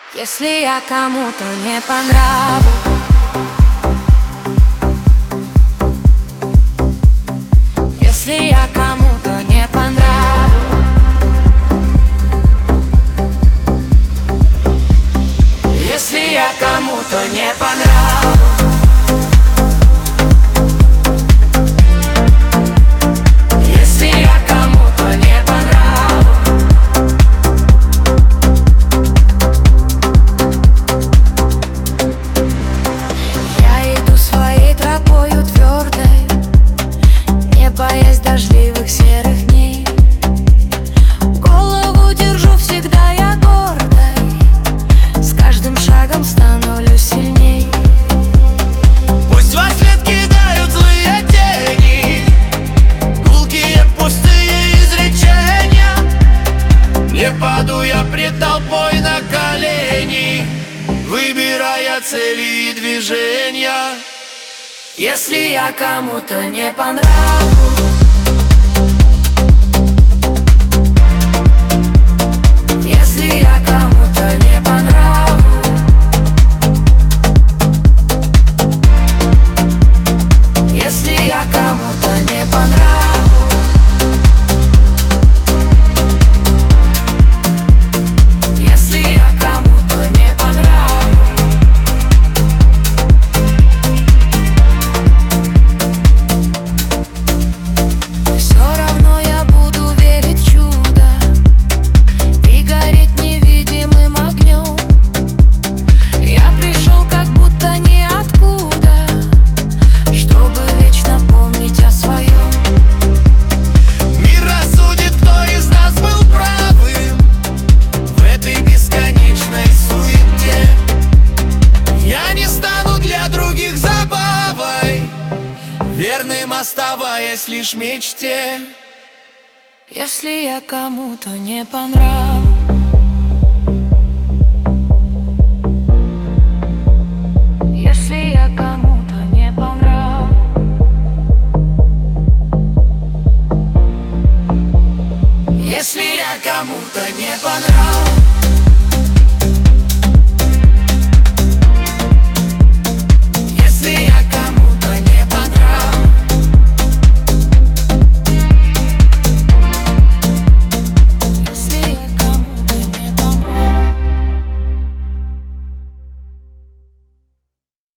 Если я кому-то не понравлюсь, если я кому-то не понравлюсь, если я кому-то не понравлюсь, если я кому-то не понравлюсь, я иду своей тропою твердой, не боясь дождливых серых дней. Голову держу всегда я гордой, с каждым шагом становлюсь сильней. Пусть во след кидают злые тени, гулкие пустые изречения. Не паду я пред толпой на колени, выбирая цели и движения. Если я кому-то не понравлюсь, если я кому-то не понравлюсь, если я кому-то не понравлюсь, если я кому-то не понравлюсь, все равно я буду верить в чудо и гореть невидимым огнем. Я пришел как будто ниоткуда, чтобы вечно помнить о своем. Мир рассудит, кто из нас был правым в этой бесконечной суете. Я не стану для других забавой, верным оставаясь лишь мечте. Если я кому-то не понравлюсь, если я кому-то не понравлюсь, если я кому-то не понравлюсь,